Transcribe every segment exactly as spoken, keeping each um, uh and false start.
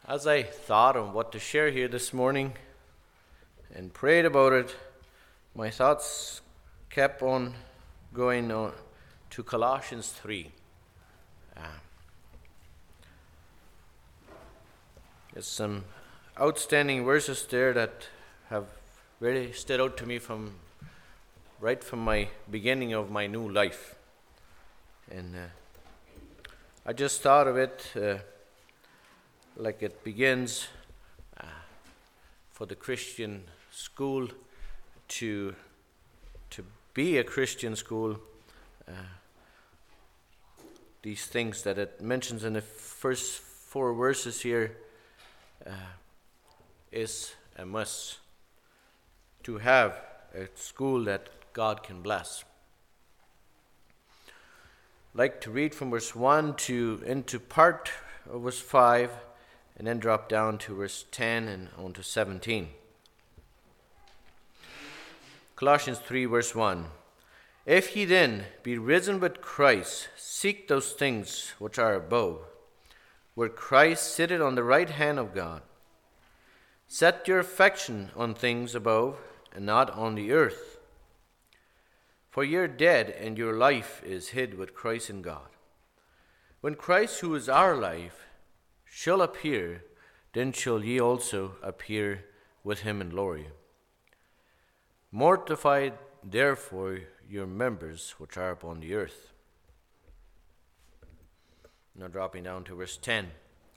As I thought on what to share here this morning and prayed about it, my thoughts kept on going on to Colossians three. Uh, there's some outstanding verses there that have really stood out to me from right from my beginning of my new life. And uh, I just thought of it uh, like it begins uh, for the Christian school to to be a Christian school. Uh, these things that it mentions in the first four verses here uh, is a must to have a school that God can bless. I'd like to read from verse one to into part of verse five, and then drop down to verse ten and on to seventeen. Colossians three, verse one. If ye then be risen with Christ, seek those things which are above, where Christ sitteth on the right hand of God. Set your affection on things above, and not on the earth. For ye are dead, and your life is hid with Christ in God. When Christ, who is our life, shall appear, then shall ye also appear with him in glory. Mortify therefore your members which are upon the earth. Now dropping down to verse ten.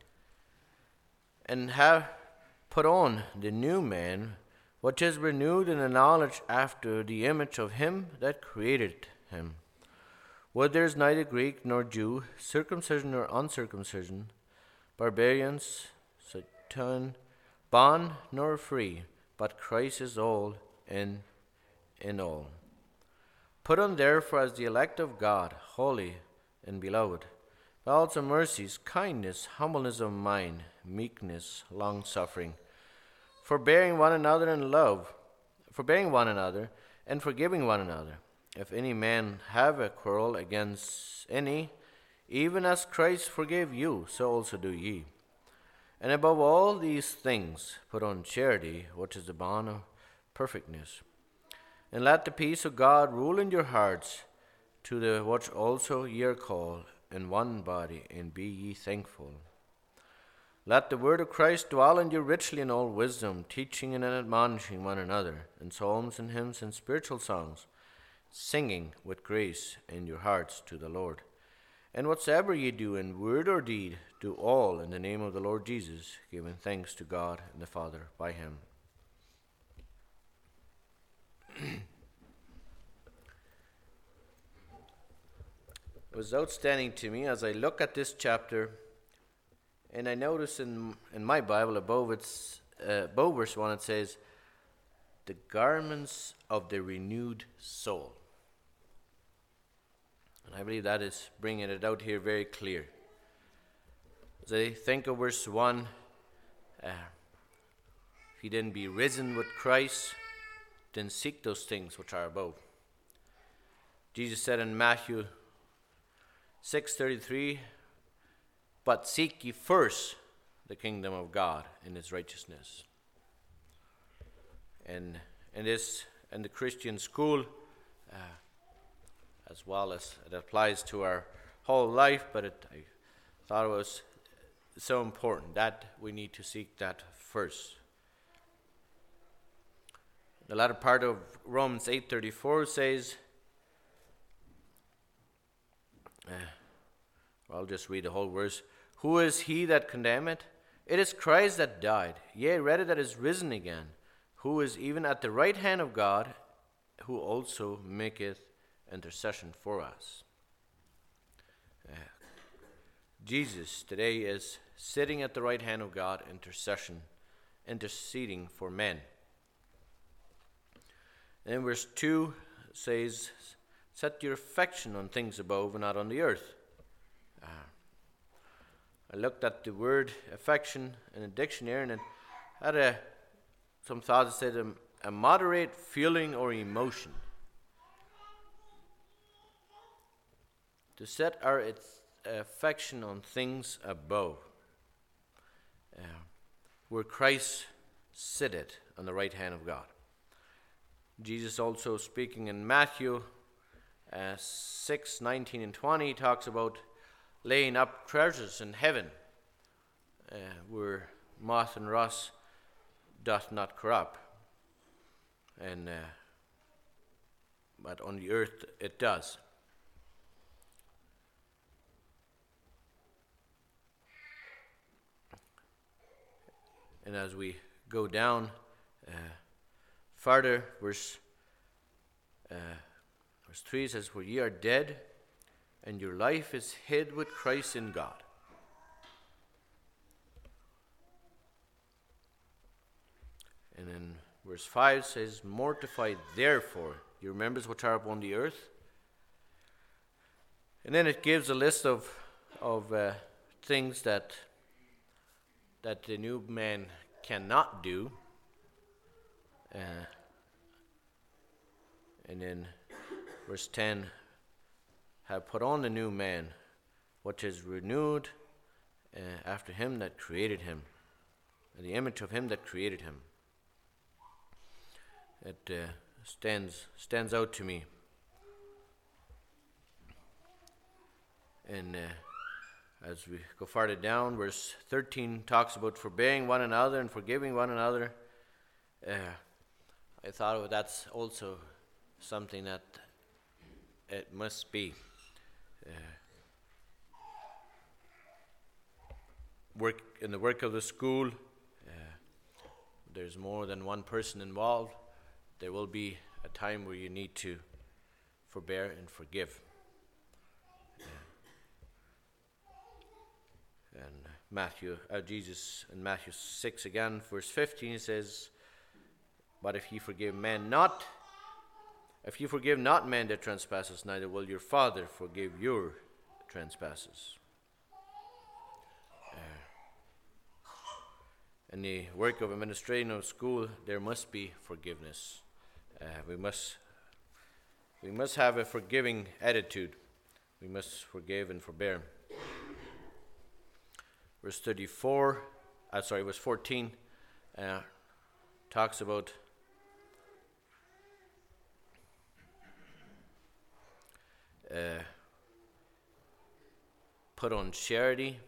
And have put on the new man, which is renewed in the knowledge after the image of him that created him. Where there is neither Greek nor Jew, circumcision nor uncircumcision, barbarians, Satan, bond nor free, but Christ is all in in all. Put on therefore as the elect of God, holy and beloved, but also mercies, kindness, humbleness of mind, meekness, long-suffering, forbearing one another in love, forbearing one another, and forgiving one another. If any man have a quarrel against any, even as Christ forgave you, so also do ye. And above all these things put on charity, which is the bond of perfectness. And let the peace of God rule in your hearts, to the which also ye are called, in one body, and be ye thankful. Let the word of Christ dwell in you richly in all wisdom, teaching and admonishing one another, in psalms and hymns and spiritual songs, singing with grace in your hearts to the Lord. And whatsoever ye do in word or deed, do all in the name of the Lord Jesus, giving thanks to God and the Father by him. It was outstanding to me as I look at this chapter, and I notice in in my Bible above it's uh, above verse one it says, "The garments of the renewed soul." And I believe that is bringing it out here very clear. As I think of verse one, uh, if ye then be risen with Christ, then seek those things which are above. Jesus said in Matthew six thirty-three, but seek ye first the kingdom of God and his righteousness. And in this, in the Christian school, uh, as well as it applies to our whole life, but it, I thought it was so important that we need to seek that first. The latter part of Romans eight thirty-four says, uh, well, I'll just read the whole verse. Who is he that condemneth? It is Christ that died, yea, rather that is risen again, who is even at the right hand of God, who also maketh intercession for us. Uh, Jesus today is sitting at the right hand of God, intercession, interceding for men. And then verse two says, set your affection on things above and not on the earth. Uh, I looked at the word affection in a dictionary, and it had a, some thoughts that said a, a moderate feeling or emotion. To set our affection on things above. Uh, where Christ sitteth on the right hand of God. Jesus also speaking in Matthew uh, six, nineteen and twenty talks about laying up treasures in heaven, uh, where moth and rust doth not corrupt, and uh, but on the earth it does. And as we go down uh, further, verse uh, verse three says, "For ye are dead, and your life is hid with Christ in God." And then verse five says, "Mortify therefore your members which are upon the earth." And then it gives a list of of uh, things that that the new man cannot do. Uh, and then verse ten, "Have put on the new man, which is renewed uh, after him that created him, in the image of him that created him." It uh, stands stands out to me. And uh, as we go farther down, verse thirteen talks about forbearing one another and forgiving one another. Uh, I thought oh, that's also something that it must be. Uh, work in the work of the school, uh, there's more than one person involved. There will be a time where you need to forbear and forgive. Uh, and Matthew, uh, Jesus in Matthew six again, verse fifteen says, "But if ye forgive men not, if you forgive not men their trespasses, neither will your Father forgive your trespasses." Uh, in the work of administration of school, there must be forgiveness. Uh, we must we must have a forgiving attitude. We must forgive and forbear. Verse thirty-four, uh, sorry, verse fourteen uh, talks about uh, put on charity,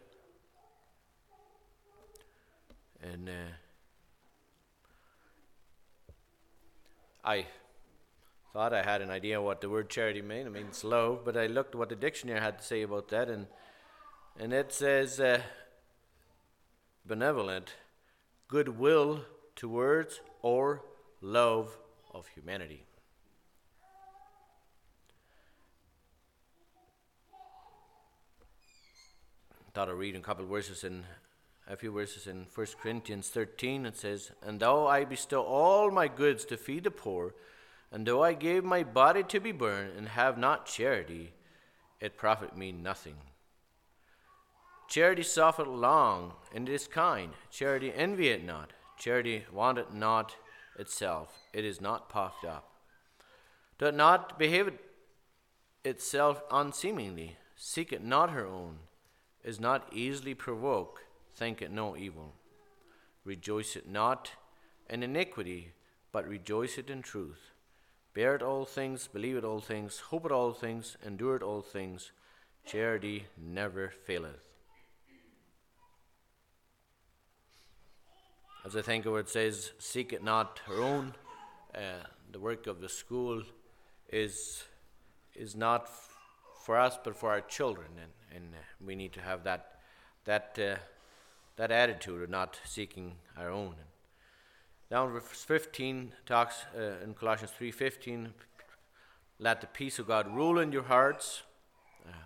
and uh, I thought I had an idea what the word charity meant. It means love, but I looked what the dictionary had to say about that, and and it says uh, benevolent, goodwill towards or love of humanity. Thought I'd read a couple of verses in a few verses in First Corinthians thirteen. It says, "And though I bestow all my goods to feed the poor, and though I gave my body to be burned, and have not charity, it profit me nothing. Charity suffereth long, and is kind. Charity envieth not. Charity wanteth not itself. It is not puffed up. Doth not behave itself unseemingly. Seeketh not her own. Is not easily provoked. Thinketh no evil. Rejoiceth not in iniquity, but rejoiceth in truth. Beareth all things, believeth all things, hopeth all things, endureth all things. Charity never faileth." As I think of where it says, "Seek it not her own," uh, the work of the school is is not f- for us, but for our children, and, and uh, we need to have that that uh, that attitude of not seeking our own. And down verse fifteen talks uh, in Colossians three fifteen, "Let the peace of God rule in your hearts." Uh,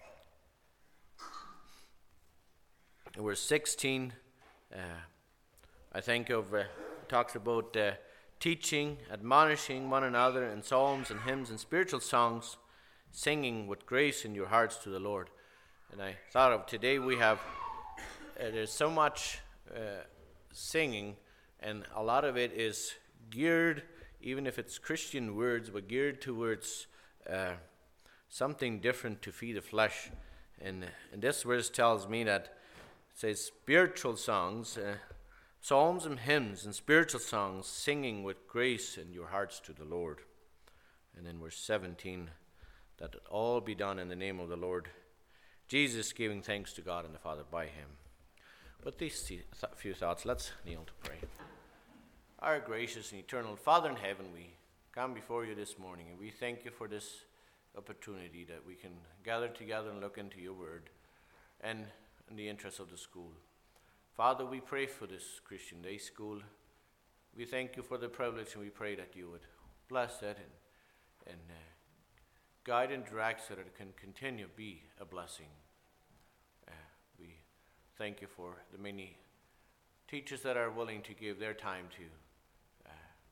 verse sixteen. Uh, I think of, uh, talks about uh, teaching, admonishing one another in psalms and hymns and spiritual songs, singing with grace in your hearts to the Lord. And I thought of today we have, uh, there's so much uh, singing, and a lot of it is geared, even if it's Christian words, but geared towards uh, something different to feed the flesh. And, and this verse tells me that it says spiritual songs, uh, psalms and hymns and spiritual songs, singing with grace in your hearts to the Lord. And then verse seventeen, that it all be done in the name of the Lord Jesus, giving thanks to God and the Father by him. With these th- few thoughts, let's kneel to pray. Our gracious and eternal Father in heaven, we come before you this morning, and we thank you for this opportunity that we can gather together and look into your word and in the interest of the school. Father, we pray for this Christian Day School. We thank you for the privilege, and we pray that you would bless it and, and uh, guide and direct so that it can continue to be a blessing. Uh, we thank you for the many teachers that are willing to give their time to uh,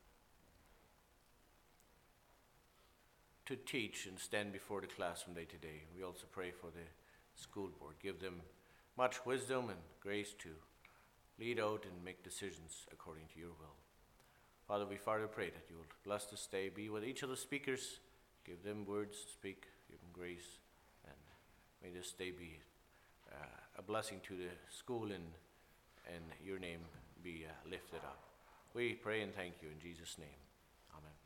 to teach and stand before the class from day to day. We also pray for the school board. Give them much wisdom and grace to lead out and make decisions according to your will. Father, we further pray that you will bless this day, be with each of the speakers, give them words to speak, give them grace, and may this day be uh, a blessing to the school, and, and your name be uh, lifted up. We pray and thank you in Jesus' name. Amen.